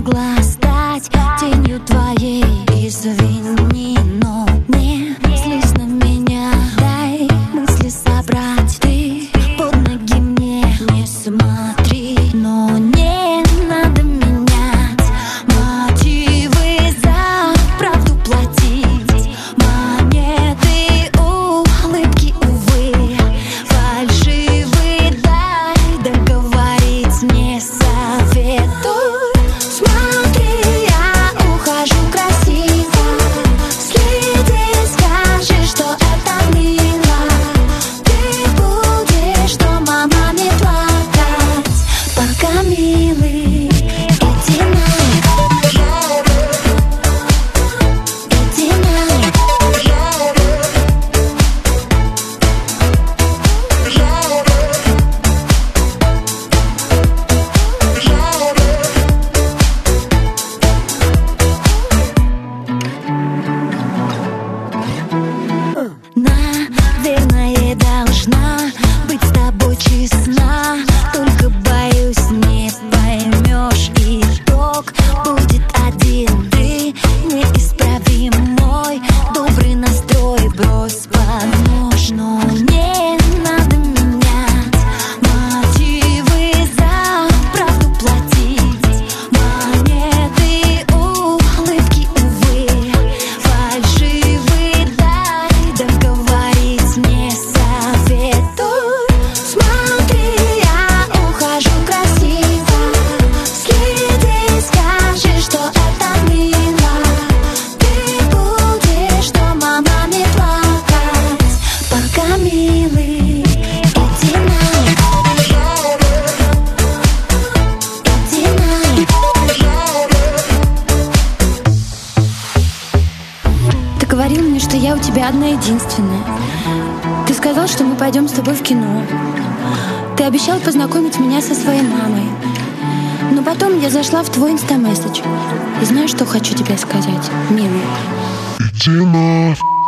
могла стать тенью твоей. Извини, но не злись на меня. Дай мысли собрать, ты под ноги мне не смотри. Но не надо менять мотивы, за правду платить. Монеты, улыбки, увы, фальшивые. Дай договорить, не советуй. Смотри, я ухожу красиво. Следи, скажи, что это мило. Ты будешь дома маме плакать, пока милый. Иди на, иди на. Наверное, должна быть с тобой честна. Только боюсь, не поймешь, итог будет один. Ты неисправим, мой добрый настрой брось под нож. Но не надо менять мотивы, за правду платить. Монеты, улыбки, увы, фальшивые. Дай договорить, не советуй. Смотри, я ухожу красиво. Следи, скажи, что это мило. Ты будешь дома маме плакать, пока милый. Иди на, иди на. Ты говорил мне, что я у тебя одна единственная. Ты сказал, что мы пойдем с тобой в кино. Ты обещал познакомить меня со своей мамой. Но потом я зашла в твой инстамесседж. И знаешь, что хочу тебе сказать, милый? Иди на